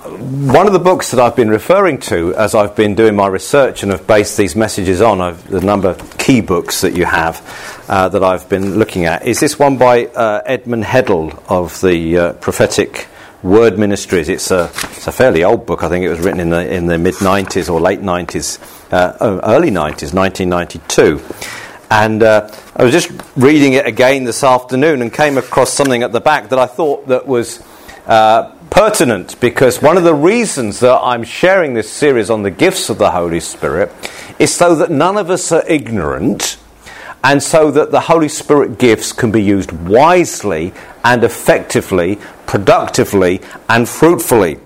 one of the books that I've been referring to as I've been doing my research and have based these messages on, the number of key books that you have that I've been looking at, is this one by Edmund Heddle of the Prophetic Word Ministries. It's a fairly old book. I think it was written in the mid-90s or late 90s, early 90s, 1992. And I was just reading it again this afternoon and came across something at the back that I thought that was pertinent, because one of the reasons that I'm sharing this series on the gifts of the Holy Spirit is so that none of us are ignorant, and so that the Holy Spirit gifts can be used wisely and effectively, productively and fruitfully.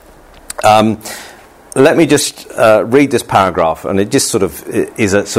Let me just read this paragraph, and it just sort of is a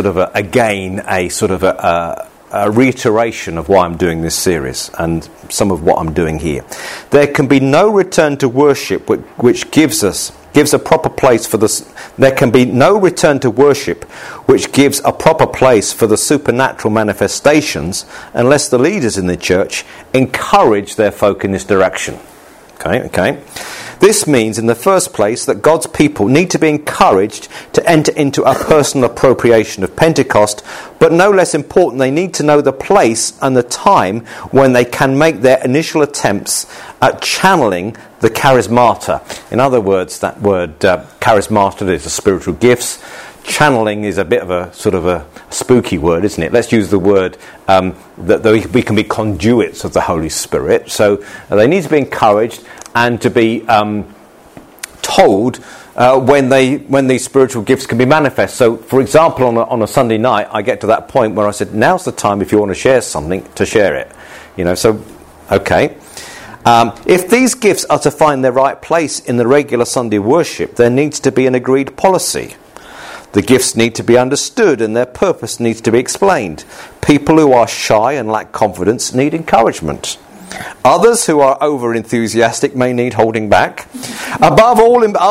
reiteration of why I'm doing this series and some of what I'm doing here. There can be no return to worship which gives a proper place for the. There can be no return to worship which gives a proper place for the supernatural manifestations unless the leaders in the church encourage their folk in this direction. Okay. This means, in the first place, that God's people need to be encouraged to enter into a personal appropriation of Pentecost, but no less important, they need to know the place and the time when they can make their initial attempts at channeling the charismata. In other words, that word charismata is the spiritual gifts. Channeling is a bit of a sort of a spooky word, isn't it? Let's use the word that we can be conduits of the Holy Spirit. So they need to be encouraged and to be told when these spiritual gifts can be manifest. So, for example, on a Sunday night, I get to that point where I said, now's the time if you want to share something, to share it. Okay. If these gifts are to find their right place in the regular Sunday worship, there needs to be an agreed policy. The gifts need to be understood and their purpose needs to be explained. People who are shy and lack confidence need encouragement. Others who are over-enthusiastic may need holding back. Above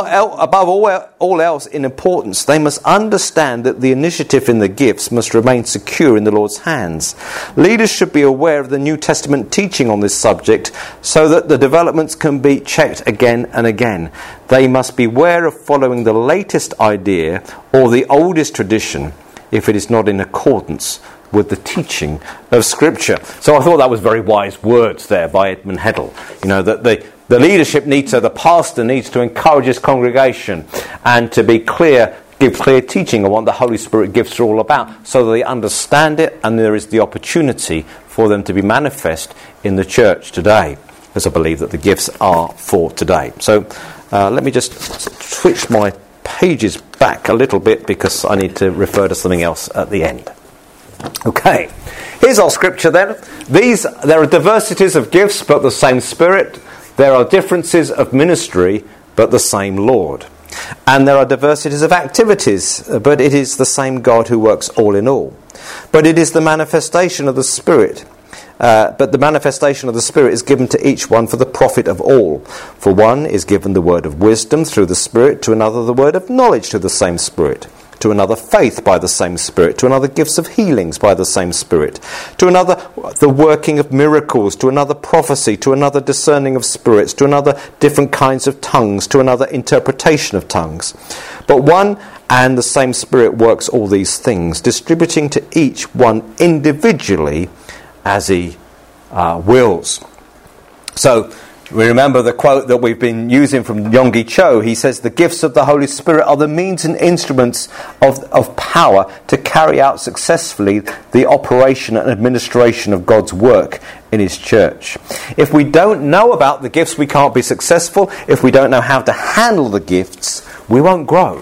all else in importance, they must understand that the initiative in the gifts must remain secure in the Lord's hands. Leaders should be aware of the New Testament teaching on this subject so that the developments can be checked again and again. They must beware of following the latest idea or the oldest tradition if it is not in accordance with the teaching of Scripture. So I thought that was very wise words there by Edmund Heddle. That the leadership the pastor needs to encourage his congregation and to be give clear teaching on what the Holy Spirit gifts are all about, so that they understand it and there is the opportunity for them to be manifest in the church today, as I believe that the gifts are for today. So let me just switch my pages back a little bit because I need to refer to something else at the end. Okay, here's our scripture then. There are diversities of gifts, but the same Spirit. There are differences of ministry, but the same Lord. And there are diversities of activities, but it is the same God who works all in all. But it is the manifestation of the Spirit. But the manifestation of the Spirit is given to each one for the profit of all. For one is given the word of wisdom through the Spirit, to another the word of knowledge through the same Spirit, to another faith by the same Spirit, to another gifts of healings by the same Spirit, to another the working of miracles, to another prophecy, to another discerning of spirits, to another different kinds of tongues, to another interpretation of tongues. But one and the same Spirit works all these things, distributing to each one individually as he wills. So we remember the quote that we've been using from Yonggi Cho. He says, the gifts of the Holy Spirit are the means and instruments of power to carry out successfully the operation and administration of God's work in His church. If we don't know about the gifts, we can't be successful. If we don't know how to handle the gifts, we won't grow.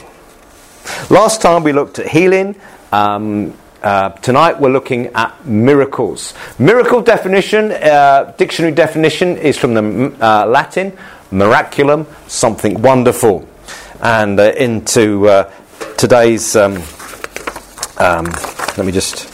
Last time we looked at healing. Tonight we're looking at miracles. Miracle definition, dictionary definition, is from the Latin miraculum, something wonderful. And into today's, let me just,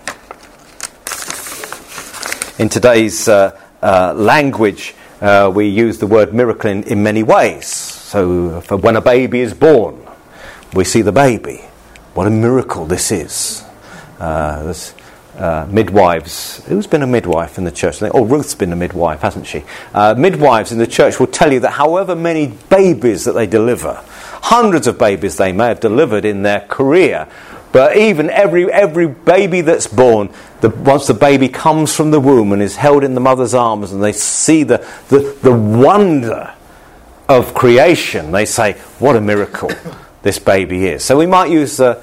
in today's language, we use the word miracle in many ways. So for when a baby is born, we see the baby. What a miracle this is. midwives. Who's been a midwife in the church? Oh, Ruth's been a midwife, hasn't she? Midwives in the church will tell you that however many babies that they deliver, hundreds of babies they may have delivered in their career, but even every baby that's born, once the baby comes from the womb and is held in the mother's arms and they see the wonder of creation, they say, what a miracle this baby is. So we might use the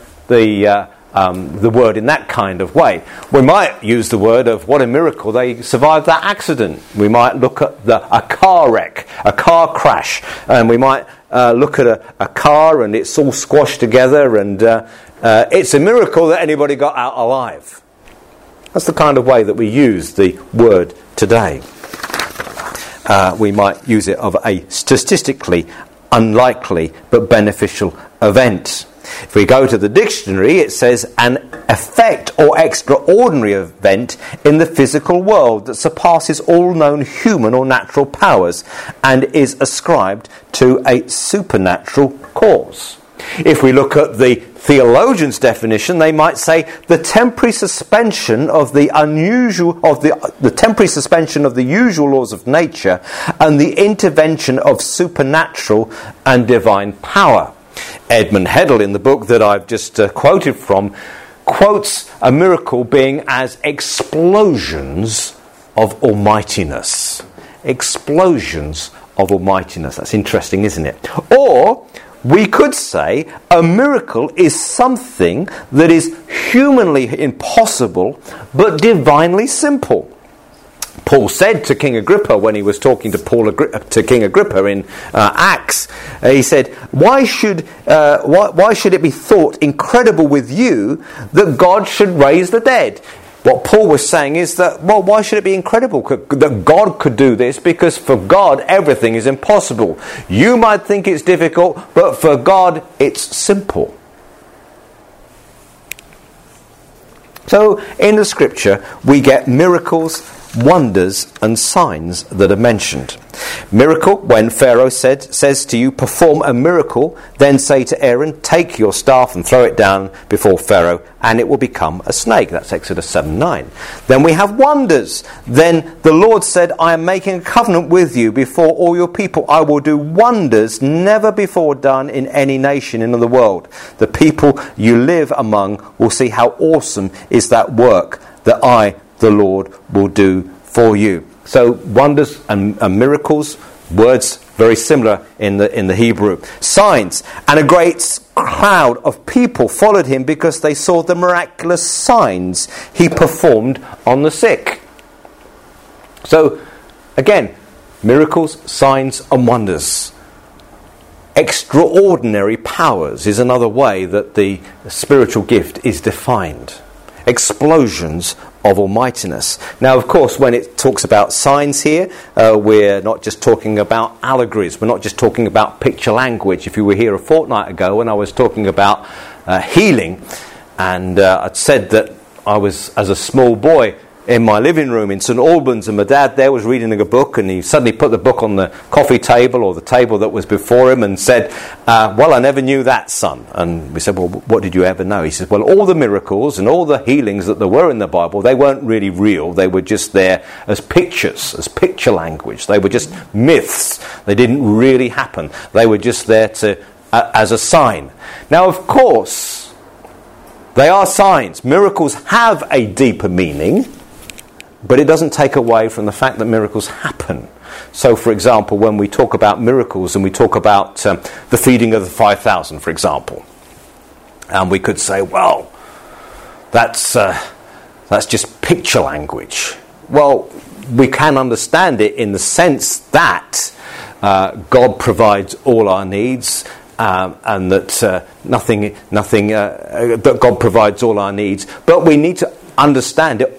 word in that kind of way. We might use the word of what a miracle they survived that accident. We might look at a car wreck, a car crash, and we might look at a car and it's all squashed together, and it's a miracle that anybody got out alive. That's the kind of way that we use the word today. We might use it of a statistically unlikely but beneficial event. If we go to the dictionary, it says an effect or extraordinary event in the physical world that surpasses all known human or natural powers and is ascribed to a supernatural cause. If we look at the theologian's definition, they might say the temporary suspension of the temporary suspension of the usual laws of nature and the intervention of supernatural and divine power. Edmund Heddle, in the book that I've just quoted from, quotes a miracle being as explosions of almightiness. Explosions of almightiness. That's interesting, isn't it? Or we could say a miracle is something that is humanly impossible but divinely simple. Paul said to King Agrippa when he was talking to King Agrippa in Acts, he said, why should it be thought incredible with you that God should raise the dead? What Paul was saying is that, well, why should it be incredible that God could do this? Because for God, everything is impossible. You might think it's difficult, but for God, it's simple. So, in the scripture, we get miracles, wonders and signs that are mentioned. Miracle, when Pharaoh says to you, perform a miracle, then say to Aaron, take your staff and throw it down before Pharaoh, and it will become a snake. That's Exodus 7:9. Then we have wonders. Then the Lord said, I am making a covenant with you before all your people. I will do wonders never before done in any nation in the world. The people you live among will see how awesome is that work that I, the Lord, will do for you. So wonders and miracles, words very similar in the Hebrew. Signs, and a great crowd of people followed him because they saw the miraculous signs he performed on the sick. So again, miracles, signs and wonders. Extraordinary powers is another way that the spiritual gift is defined. Explosions of almightiness. Now, of course, when it talks about signs here, we're not just talking about allegories. We're not just talking about picture language. If you were here a fortnight ago when I was talking about healing, and I'd said that I was, as a small boy, in my living room in St Albans, and my dad there was reading a book, and he suddenly put the book on the coffee table or the table that was before him and said, well, I never knew that, son. And we said, well, what did you ever know? He said, well, all the miracles and all the healings that there were in the Bible, they weren't really real. They were just there as pictures, as picture language. They were just myths. They didn't really happen. They were just there as a sign. Now, of course, they are signs. Miracles have a deeper meaning, but it doesn't take away from the fact that miracles happen. So, for example, when we talk about miracles and we talk about the feeding of the 5,000, for example, and we could say, well, that's just picture language. Well, we can understand it in the sense that God provides all our needs, and that that God provides all our needs, but we need to understand it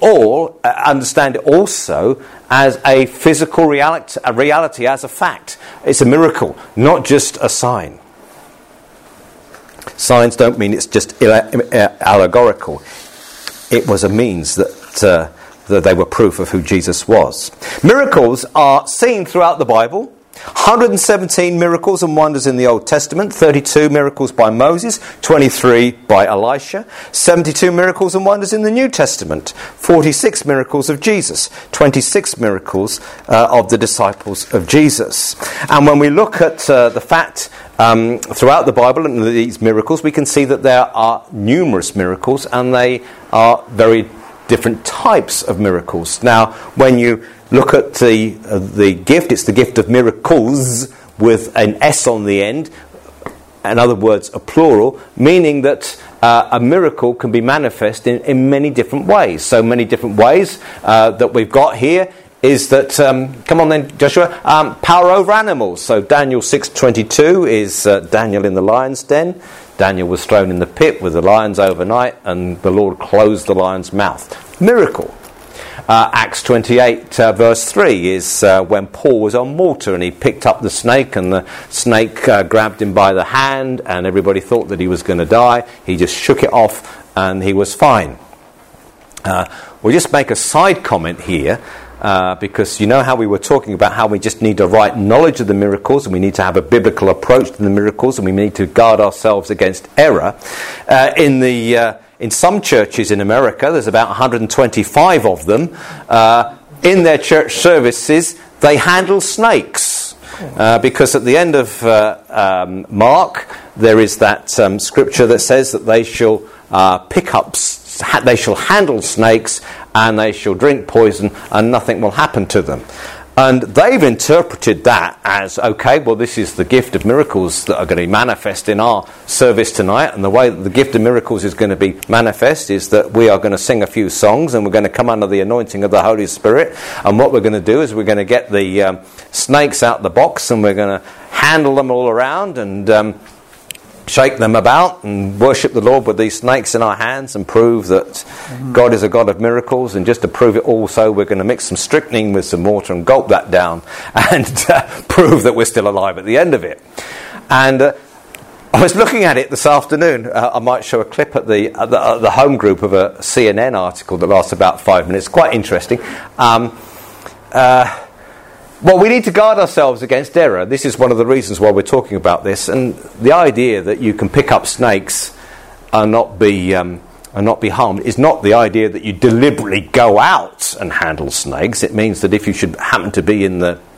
also as a physical reality, as a fact. It's a miracle, not just a sign. Signs don't mean it's just allegorical. It was a means that they were proof of who Jesus was. Miracles are seen throughout the Bible. 117 miracles and wonders in the Old Testament, 32 miracles by Moses, 23 by Elisha, 72 miracles and wonders in the New Testament, 46 miracles of Jesus, 26 miracles of the disciples of Jesus. And when we look at the fact throughout the Bible and these miracles, we can see that there are numerous miracles, and they are very different types of miracles. Now, when you look at the gift, it's the gift of miracles with an S on the end. In other words, a plural, meaning that a miracle can be manifest in many different ways. So many different ways that we've got here is that, come on then, Joshua, power over animals. So Daniel 6:22 is Daniel in the lion's den. Daniel was thrown in the pit with the lions overnight, and the Lord closed the lion's mouth. Miracle. Acts 28 verse 3 is when Paul was on Malta and he picked up the snake, and the snake grabbed him by the hand, and everybody thought that he was going to die. He just shook it off and he was fine. We'll just make a side comment here, because you know how we were talking about how we just need a right knowledge of the miracles, and we need to have a biblical approach to the miracles, and we need to guard ourselves against error. In some churches in America, there's about 125 of them. In their church services, they handle snakes. Because at the end of Mark, there is that scripture that says that they shall they shall handle snakes, and they shall drink poison, and nothing will happen to them. And they've interpreted that as, okay, well, this is the gift of miracles that are going to be manifest in our service tonight. And the way that the gift of miracles is going to be manifest is that we are going to sing a few songs, and we're going to come under the anointing of the Holy Spirit. And what we're going to do is we're going to get the snakes out the box, and we're going to handle them all around and shake them about and worship the Lord with these snakes in our hands and prove that God is a God of miracles. And just to prove it also, we're going to mix some strychnine with some water and gulp that down and prove that we're still alive at the end of it. And I was looking at it this afternoon. I might show a clip at the home group of a CNN article that lasts about 5 minutes. Quite interesting. Well, we need to guard ourselves against error. This is one of the reasons why we're talking about this. And the idea that you can pick up snakes and not be harmed is not the idea that you deliberately go out and handle snakes. It means that if you should happen to be in the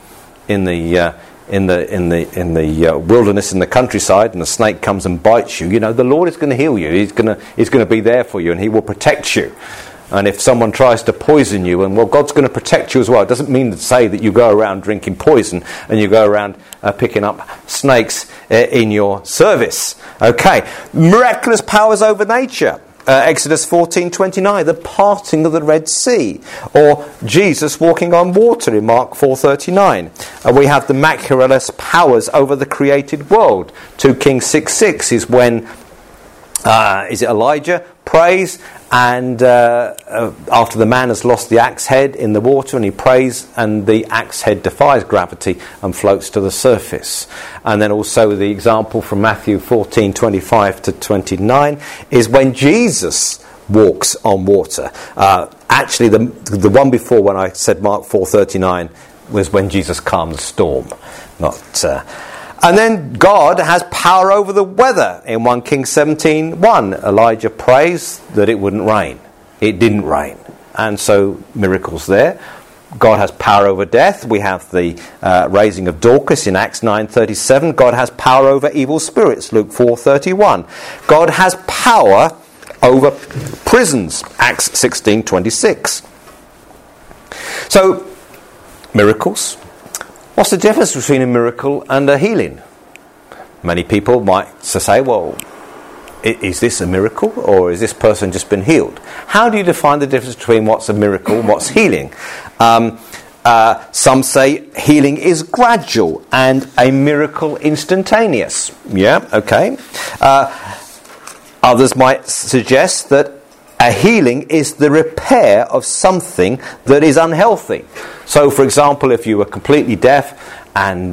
wilderness, in the countryside, and a snake comes and bites you, the Lord is going to heal you. He's going to be there for you, and He will protect you. And if someone tries to poison you, and God's going to protect you as well. It doesn't mean to say that you go around drinking poison and you go around picking up snakes in your service. Okay, miraculous powers over nature. Exodus 14:29, the parting of the Red Sea, or Jesus walking on water in Mark 4:39. And we have the miraculous powers over the created world. 2 Kings 6:6 is when is it Elijah prays, and after the man has lost the axe head in the water, and he prays, and the axe head defies gravity and floats to the surface. And then also the example from Matthew 14:25 to 29 is when Jesus walks on water. Actually, the one before, when I said Mark 4:39, was when Jesus calmed the storm. And then God has power over the weather. In 1 Kings 17:1, Elijah prays that it wouldn't rain. It didn't rain. And so miracles there. God has power over death. We have the raising of Dorcas in Acts 9:37. God has power over evil spirits, Luke 4:31. God has power over prisons, Acts 16:26. So, miracles. What's the difference between a miracle and a healing? Many people might say, well, is this a miracle, or is this person just been healed? How do you define the difference between what's a miracle and what's healing? Some say healing is gradual and a miracle instantaneous. Yeah, okay. Others might suggest that a healing is the repair of something that is unhealthy. So, for example, if you were completely deaf and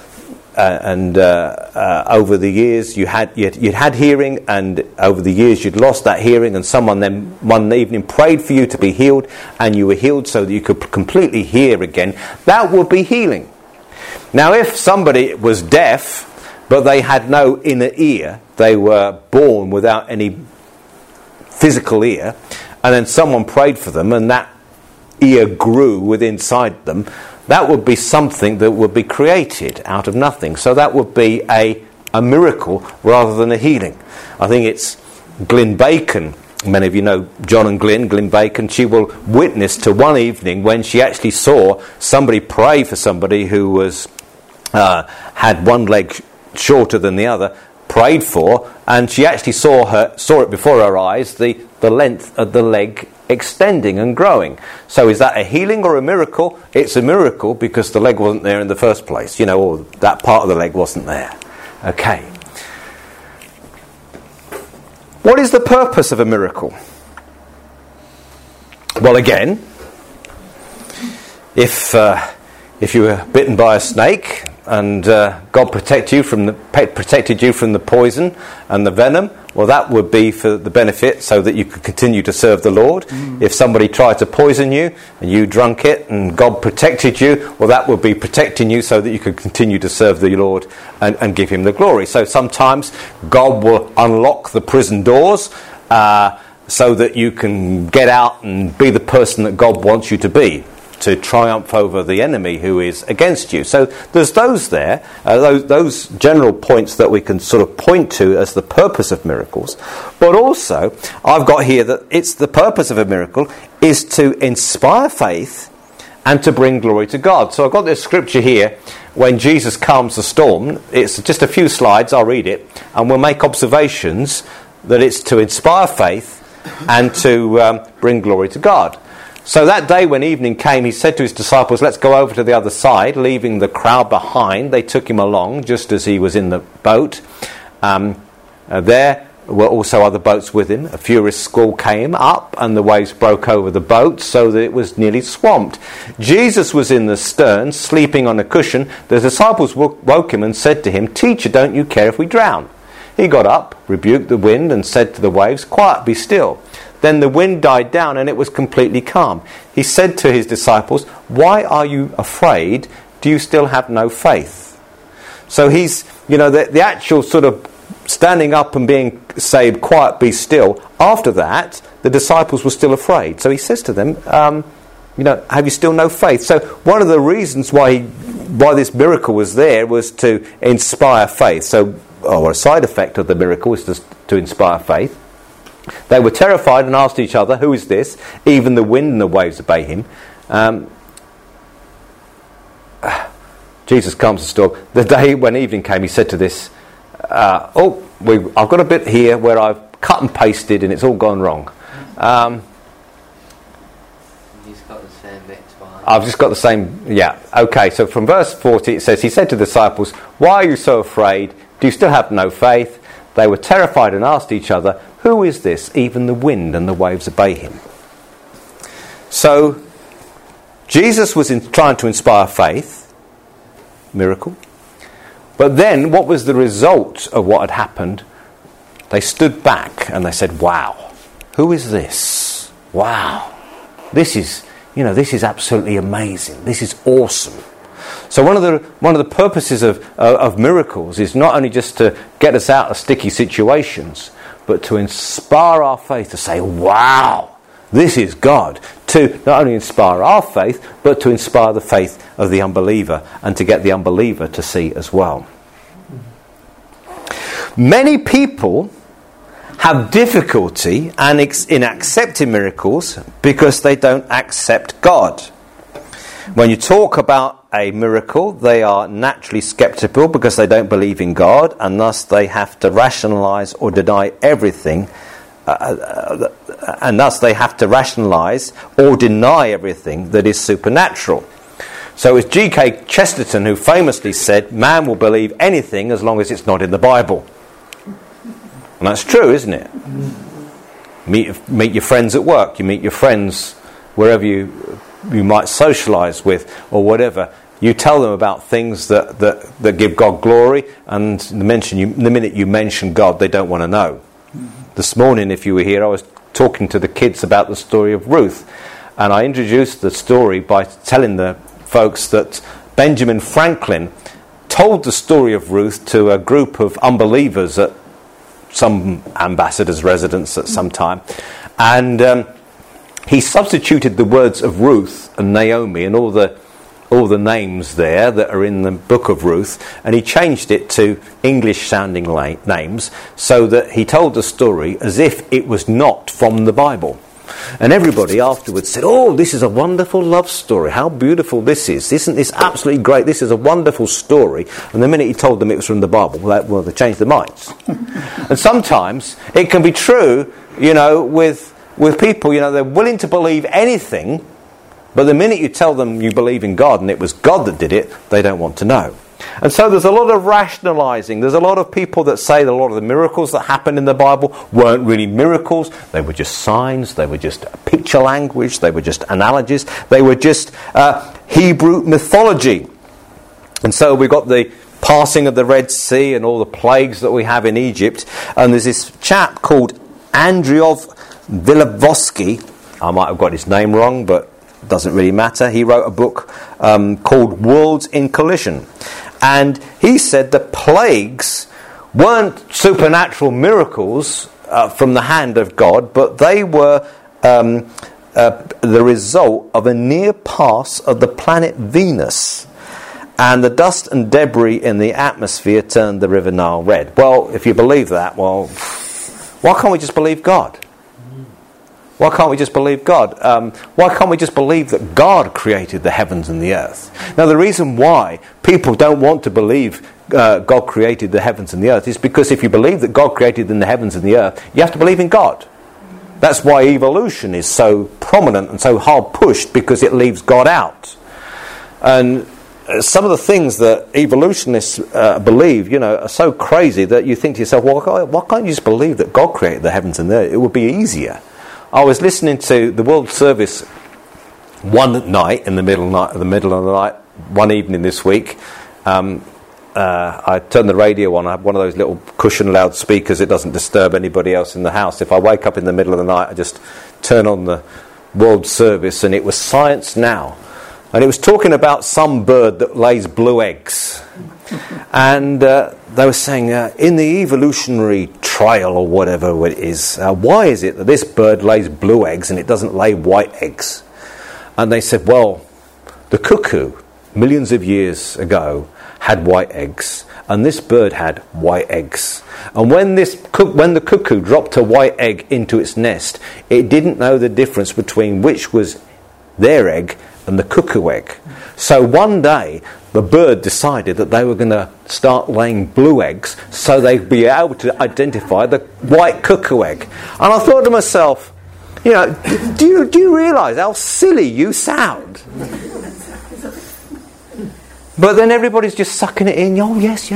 over the years you'd had hearing, and over the years you'd lost that hearing, and someone then one evening prayed for you to be healed, and you were healed so that you could completely hear again, that would be healing. Now, if somebody was deaf, but they had no inner ear, they were born without any physical ear, and then someone prayed for them and that ear grew within inside them, that would be something that would be created out of nothing. So that would be a miracle rather than a healing. I think it's Glyn Bacon. Many of you know John and Glyn Bacon. She will witness to one evening when she actually saw somebody pray for somebody who was had one leg shorter than the other, prayed for, and she actually saw it before her eyes, the length of the leg extending and growing. So is that a healing or a miracle? It's a miracle because the leg wasn't there in the first place, or that part of the leg wasn't there. Okay. What is the purpose of a miracle? Well, again, if you were bitten by a snake and God protected you from the poison and the venom, well, that would be for the benefit so that you could continue to serve the Lord. If somebody tried to poison you and you drank it and God protected you, well, that would be protecting you so that you could continue to serve the Lord and give him the glory. So sometimes God will unlock the prison doors so that you can get out and be the person that God wants you to be, to triumph over the enemy who is against you. So there's those there, those general points that we can sort of point to as the purpose of miracles. But also, I've got here that it's the purpose of a miracle is to inspire faith and to bring glory to God. So I've got this scripture here, when Jesus calms the storm. It's just a few slides, I'll read it, and we'll make observations that it's to inspire faith and to bring glory to God. So that day when evening came, he said to his disciples, let's go over to the other side, leaving the crowd behind. They took him along just as he was in the boat. There were also other boats with him. A furious squall came up and the waves broke over the boat so that it was nearly swamped. Jesus was in the stern, sleeping on a cushion. The disciples woke him and said to him, "Teacher, don't you care if we drown?" He got up, rebuked the wind and said to the waves, "Quiet, be still." Then the wind died down and it was completely calm. He said to his disciples, "Why are you afraid? Do you still have no faith?" So he's, the actual sort of standing up and being saved, "Quiet, be still." After that, the disciples were still afraid. So he says to them, have you still no faith? So one of the reasons why this miracle was there was to inspire faith. So, a side effect of the miracle is to inspire faith. They were terrified and asked each other, "Who is this? Even the wind and the waves obey him." Jesus calms the storm. The day when evening came, he said to this, I've got a bit here where I've cut and pasted and it's all gone wrong. He's got the same bits behind. I've just got the same, yeah. Okay, so from verse 40 it says, he said to the disciples, "Why are you so afraid? Do you still have no faith?" They were terrified and asked each other, "Who is this? Even the wind and the waves obey him." So, Jesus was trying to inspire faith, miracle. But then, what was the result of what had happened? They stood back and they said, "Wow, who is this? Wow, this is absolutely amazing. This is awesome." So one of the purposes of miracles is not only just to get us out of sticky situations, but to inspire our faith, to say, "Wow, this is God." To not only inspire our faith, but to inspire the faith of the unbeliever and to get the unbeliever to see as well. Many people have difficulty in accepting miracles because they don't accept God. When you talk about a miracle, they are naturally skeptical because they don't believe in God, and thus they have to rationalise or deny everything. And thus they have to rationalise or deny everything that is supernatural. So it's G.K. Chesterton who famously said, "Man will believe anything as long as it's not in the Bible." And that's true, isn't it? Meet your friends at work, you meet your friends wherever you might socialise with or whatever. You tell them about things that give God glory, and the minute you mention God, they don't want to know. This morning, if you were here, I was talking to the kids about the story of Ruth, and I introduced the story by telling the folks that Benjamin Franklin told the story of Ruth to a group of unbelievers at some ambassador's residence at some time, and he substituted the words of Ruth and Naomi and all the names there that are in the book of Ruth, and he changed it to English-sounding names so that he told the story as if it was not from the Bible. And everybody afterwards said, "Oh, this is a wonderful love story. How beautiful this is. Isn't this absolutely great? This is a wonderful story." And the minute he told them it was from the Bible, well, they changed their minds. And sometimes it can be true, with people, they're willing to believe anything, but the minute you tell them you believe in God and it was God that did it, they don't want to know. And so there's a lot of rationalising. There's a lot of people that say that a lot of the miracles that happened in the Bible weren't really miracles. They were just signs. They were just picture language. They were just analogies. They were just Hebrew mythology. And so we've got the passing of the Red Sea and all the plagues that we have in Egypt. And there's this chap called Andriy Villavosky. I might have got his name wrong, but it doesn't really matter. He wrote a book called Worlds in Collision. And he said the plagues weren't supernatural miracles from the hand of God, but they were the result of a near pass of the planet Venus. And the dust and debris in the atmosphere turned the River Nile red. Well, if you believe that, well, why can't we just believe God? Why can't we just believe God? Why can't we just believe that God created the heavens and the earth? Now, the reason why people don't want to believe God created the heavens and the earth is because if you believe that God created the heavens and the earth, you have to believe in God. That's why evolution is so prominent and so hard pushed, because it leaves God out. And some of the things that evolutionists believe, are so crazy that you think to yourself, well, why can't you just believe that God created the heavens and the earth? It would be easier. I was listening to the World Service one night in the middle of the night, one evening this week. I turned the radio on. I have one of those little cushion loudspeakers. It doesn't disturb anybody else in the house. If I wake up in the middle of the night, I just turn on the World Service, and it was Science Now. And it was talking about some bird that lays blue eggs. And they were saying, in the evolutionary trial or whatever it is, why is it that this bird lays blue eggs and it doesn't lay white eggs? And they said, well, the cuckoo, millions of years ago, had white eggs, and this bird had white eggs. And when the cuckoo dropped a white egg into its nest, it didn't know the difference between which was their egg and the cuckoo egg. So one day, the bird decided that they were going to start laying blue eggs so they'd be able to identify the white cuckoo egg. And I thought to myself, do you realise how silly you sound? But then everybody's just sucking it in. Oh, yes.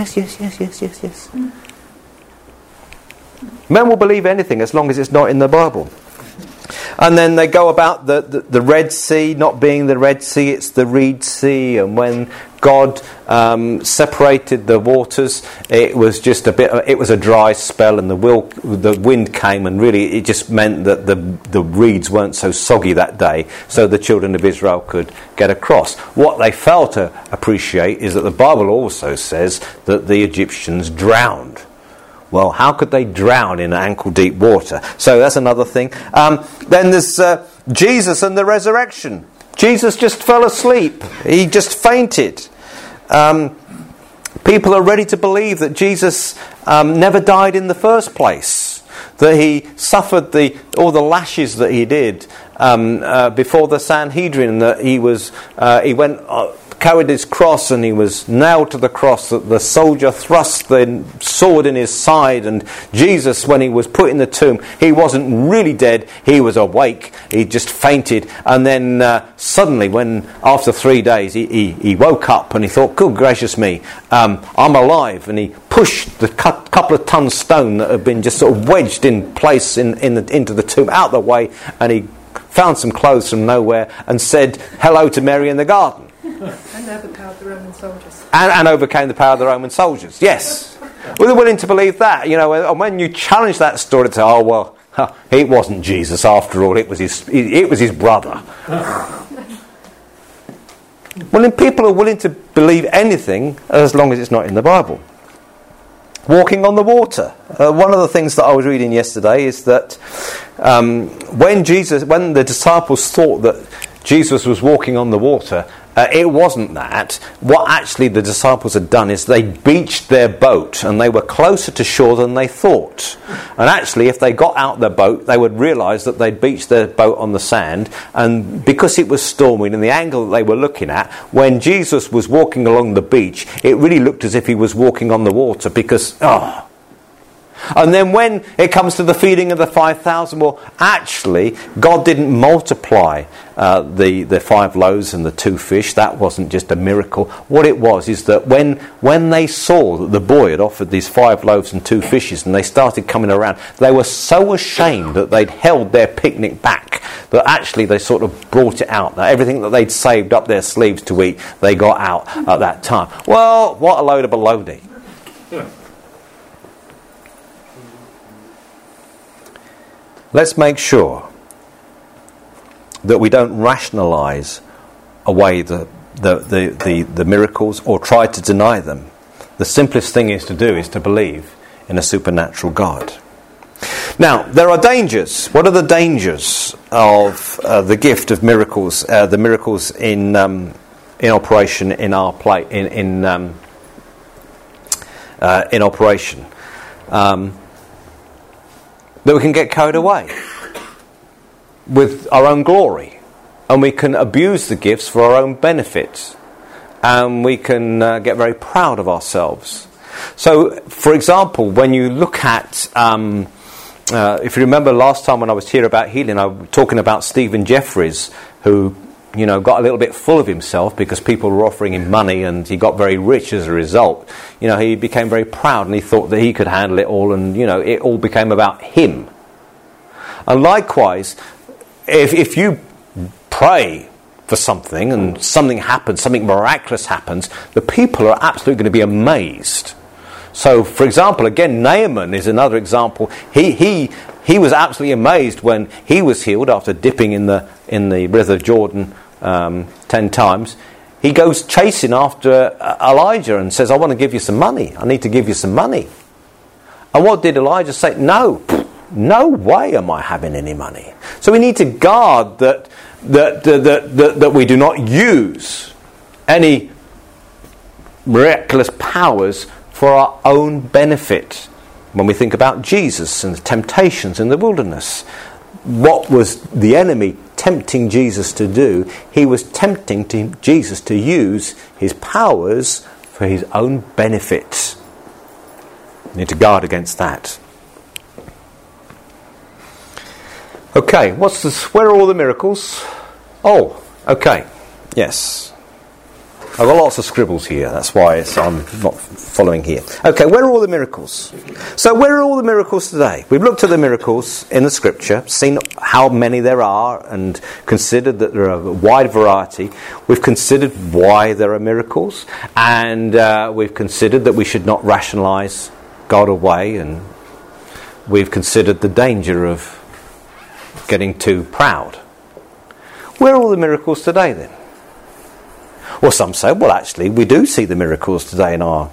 Men will believe anything as long as it's not in the Bible. And then they go about the Red Sea not being the Red Sea, it's the Reed Sea. And when God separated the waters, it was just it was a dry spell, and the wind came, and really it just meant that the reeds weren't so soggy that day, so the children of Israel could get across. What they fail to appreciate is that the Bible also says that the Egyptians drowned. Well, how could they drown in ankle-deep water? So that's another thing. Then there's Jesus and the resurrection. Jesus just fell asleep. He just fainted. People are ready to believe that Jesus never died in the first place, that he suffered all the lashes that he did before the Sanhedrin, that he went carried his cross and he was nailed to the cross, that the soldier thrust the sword in his side, and Jesus, when he was put in the tomb, he wasn't really dead, he was awake, he just fainted, and then suddenly, when after 3 days he woke up and he thought, good gracious me, I'm alive, and he pushed the couple of ton stone that had been just sort of wedged in place into the tomb out the way, and he found some clothes from nowhere and said hello to Mary in the garden. And overpowered the Roman soldiers. And overcame the power of the Roman soldiers, yes. Well, they're willing to believe that, and when you challenge that story to say, oh, well, it wasn't Jesus after all, it was his brother. Well, then people are willing to believe anything as long as it's not in the Bible. Walking on the water. One of the things that I was reading yesterday is that when the disciples thought that Jesus was walking on the water, it wasn't that. What actually the disciples had done is they beached their boat, and they were closer to shore than they thought. And actually, if they got out their boat, they would realise that they'd beached their boat on the sand, and because it was storming and the angle that they were looking at, when Jesus was walking along the beach, it really looked as if he was walking on the water because, And then when it comes to the feeding of the 5,000, well, actually, God didn't multiply the 5 loaves and the 2 fish. That wasn't just a miracle. What it was is that when they saw that the boy had offered these 5 loaves and 2 fishes, and they started coming around, they were so ashamed that they'd held their picnic back that actually they sort of brought it out. That everything that they'd saved up their sleeves to eat, they got out at that time. Well, what a load of baloney. Let's make sure that we don't rationalise away the miracles or try to deny them. The simplest thing to do is to believe in a supernatural God. Now, there are dangers. What are the dangers of the gift of miracles? The miracles in operation in our in operation. That we can get carried away with our own glory, and we can abuse the gifts for our own benefit, and we can get very proud of ourselves. So, for example, when you look at, if you remember last time when I was here about healing, I was talking about Stephen Jeffries, who got a little bit full of himself because people were offering him money, and he got very rich as a result. He became very proud, and he thought that he could handle it all, and it all became about him. And likewise, if you pray for something and something happens, something miraculous happens, the people are absolutely going to be amazed. So, for example, again, Naaman is another example. He was absolutely amazed when he was healed after dipping in the river Jordan 10 times. He goes chasing after Elijah and says, "I want to give you some money. I need to give you some money." And what did Elijah say? No way am I having any money. So we need to guard that we do not use any miraculous powers for our own benefit. When we think about Jesus and the temptations in the wilderness, what was the enemy tempting Jesus to do? He was tempting Jesus to use his powers for his own benefit. We need to guard against that. Okay, where are all the miracles? Oh, okay, yes. I've got lots of scribbles here, that's why I'm not following here. Okay, where are all the miracles? So where are all the miracles today? We've looked at the miracles in the scripture, seen how many there are, and considered that there are a wide variety. We've considered why there are miracles, and we've considered that we should not rationalise God away, and we've considered the danger of getting too proud. Where are all the miracles today then? Well, some say, well, actually, we do see the miracles today in our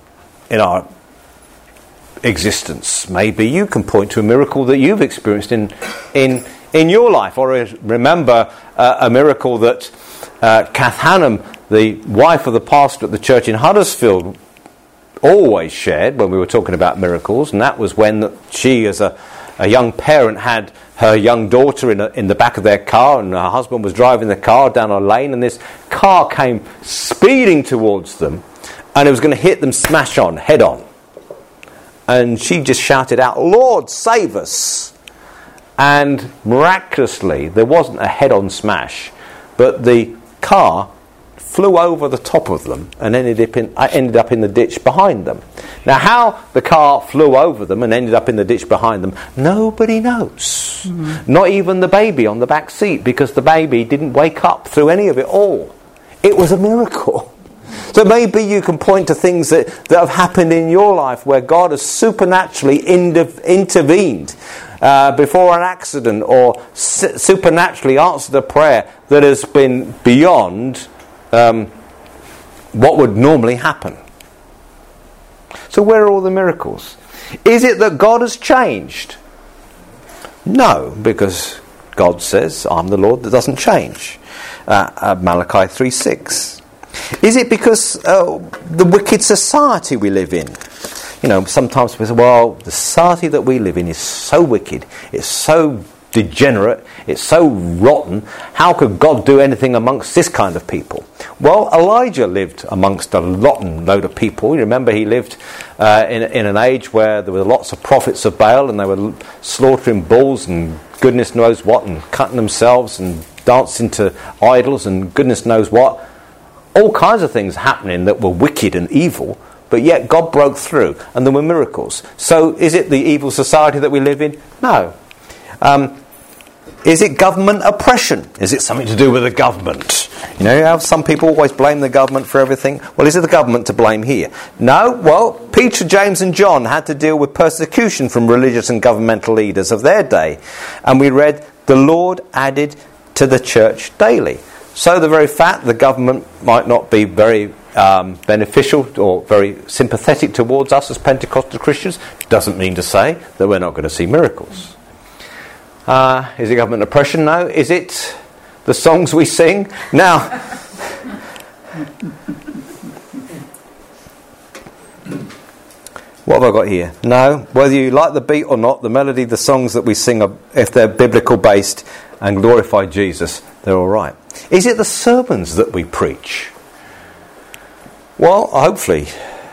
existence. Maybe you can point to a miracle that you've experienced in your life, or remember a miracle that Kath Hannam, the wife of the pastor at the church in Huddersfield, always shared when we were talking about miracles, and that was when she, as a young parent, had her young daughter in the back of their car, and her husband was driving the car down a lane, and this car came speeding towards them, and it was going to hit them head on. And she just shouted out, "Lord, save us!" And miraculously, there wasn't a head-on smash, but the car flew over the top of them and ended up in the ditch behind them. Now, how the car flew over them and ended up in the ditch behind them, nobody knows. Mm-hmm. Not even the baby on the back seat, because the baby didn't wake up through any of it all. It was a miracle. So maybe you can point to things that have happened in your life where God has supernaturally intervened before an accident, or supernaturally answered a prayer that has been beyond what would normally happen. So where are all the miracles? Is it that God has changed? No, because God says, I'm the Lord that doesn't change. Malachi 3:6. Is it because the wicked society we live in? You know, sometimes people say, well, the society that we live in is so wicked, it's so degenerate, it's so rotten, how could God do anything amongst this kind of people? Well, Elijah lived amongst a rotten load of people. You remember he lived in an age where there were lots of prophets of Baal, and they were slaughtering bulls and goodness knows what, and cutting themselves and dancing to idols and goodness knows what. All kinds of things happening that were wicked and evil, but yet God broke through and there were miracles. So is it the evil society that we live in? No. Is it government oppression? Is it something to do with the government? You know how some people always blame the government for everything? Well, is it the government to blame here? No. Well, Peter, James and John had to deal with persecution from religious and governmental leaders of their day. And we read, the Lord added to the church daily. So the very fact the government might not be very beneficial or very sympathetic towards us as Pentecostal Christians doesn't mean to say that we're not going to see miracles. Is it government oppression? No. Is it the songs we sing? Now, what have I got here? No. Whether you like the beat or not, the melody, the songs that we sing, if they're biblical based and glorify Jesus, they're all right. Is it the sermons that we preach? Well, hopefully,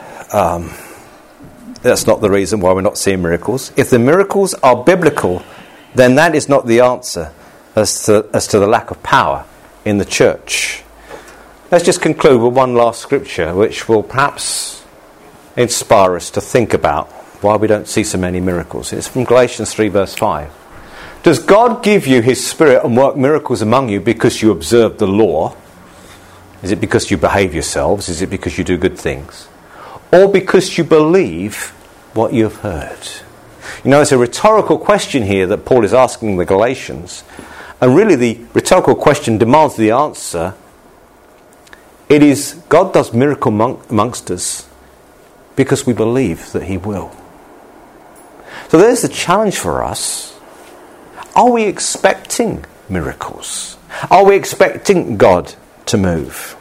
that's not the reason why we're not seeing miracles. If the miracles are biblical, then that is not the answer as to the lack of power in the church. Let's just conclude with one last scripture, which will perhaps inspire us to think about why we don't see so many miracles. It's from Galatians 3 verse 5. Does God give you his Spirit and work miracles among you because you observe the law? Is it because you behave yourselves? Is it because you do good things? Or because you believe what you've heard? You know, it's a rhetorical question here that Paul is asking the Galatians. And really the rhetorical question demands the answer. It is, God does miracle amongst us because we believe that he will. So there's the challenge for us. Are we expecting miracles? Are we expecting God to move?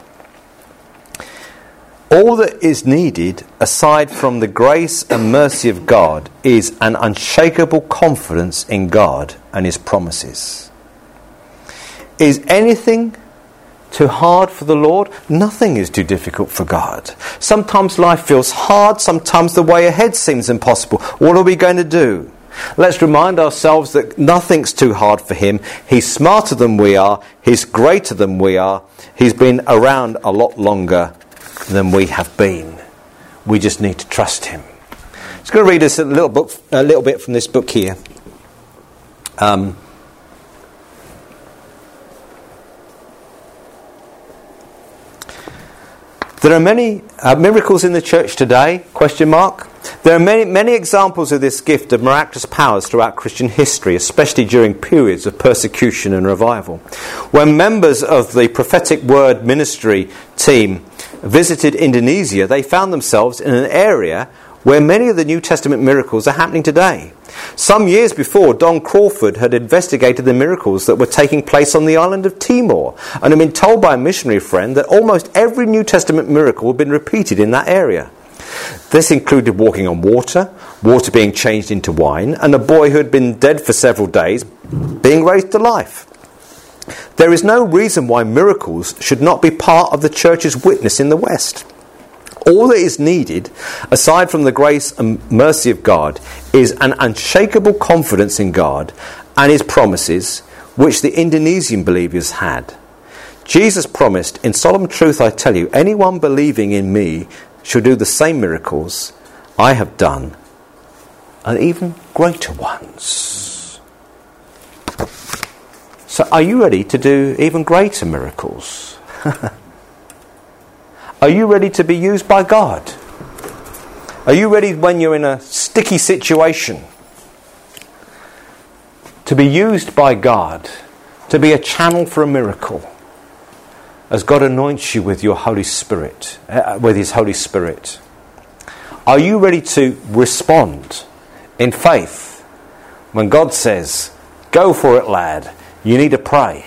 All that is needed, aside from the grace and mercy of God, is an unshakable confidence in God and his promises. Is anything too hard for the Lord? Nothing is too difficult for God. Sometimes life feels hard, sometimes the way ahead seems impossible. What are we going to do? Let's remind ourselves that nothing's too hard for him. He's smarter than we are. He's greater than we are. He's been around a lot longer than we have been. We just need to trust him. I'm just going to read us a little bit from this book here. There are many miracles in the church today, ? There are many examples of this gift of miraculous powers throughout Christian history, especially during periods of persecution and revival. When members of the prophetic word ministry team visited Indonesia, they found themselves in an area where many of the New Testament miracles are happening today. Some years before, Don Crawford had investigated the miracles that were taking place on the island of Timor, and had been told by a missionary friend that almost every New Testament miracle had been repeated in that area. This included walking on water, water being changed into wine, and a boy who had been dead for several days being raised to life. There is no reason why miracles should not be part of the church's witness in the West. All that is needed, aside from the grace and mercy of God, is an unshakable confidence in God and his promises, which the Indonesian believers had. Jesus promised, "In solemn truth I tell you, anyone believing in me shall do the same miracles I have done, and even greater ones." So are you ready to do even greater miracles? Are you ready to be used by God? Are you ready when you're in a sticky situation to be used by God, to be a channel for a miracle? as God anoints you with your Holy Spirit, with His Holy Spirit, are you ready to respond in faith when God says, "Go for it, lad, you need to pray"?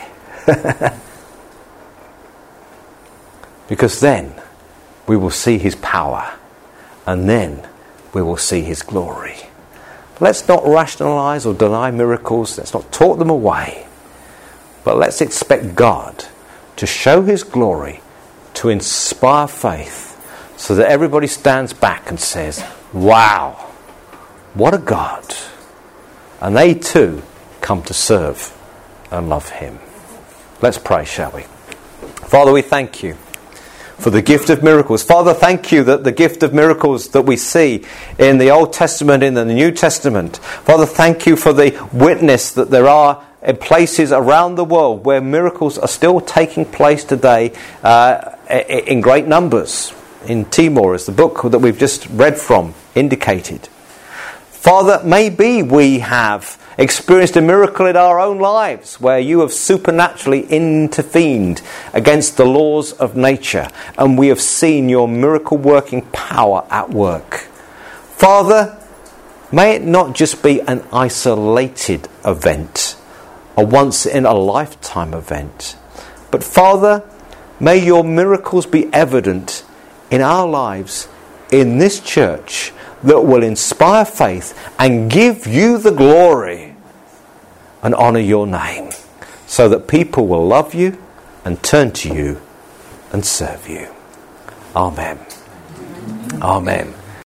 Because then we will see His power, and then we will see His glory. Let's not rationalise or deny miracles. Let's not talk them away. But let's expect God to show His glory, to inspire faith, so that everybody stands back and says, "Wow, what a God." And they too come to serve and love Him. Let's pray, shall we? Father, we thank You for the gift of miracles. Father, thank You that the gift of miracles that we see in the Old Testament, in the New Testament. Father, thank You for the witness that there are in places around the world where miracles are still taking place today in great numbers. In Timor, as the book that we've just read from indicated. Father, maybe we have experienced a miracle in our own lives where You have supernaturally intervened against the laws of nature, and we have seen Your miracle working power at work. Father, may it not just be an isolated event, a once in a lifetime event, but Father, may Your miracles be evident in our lives in this church that will inspire faith and give You the glory and honour Your name, so that people will love You and turn to You and serve You. Amen. Amen.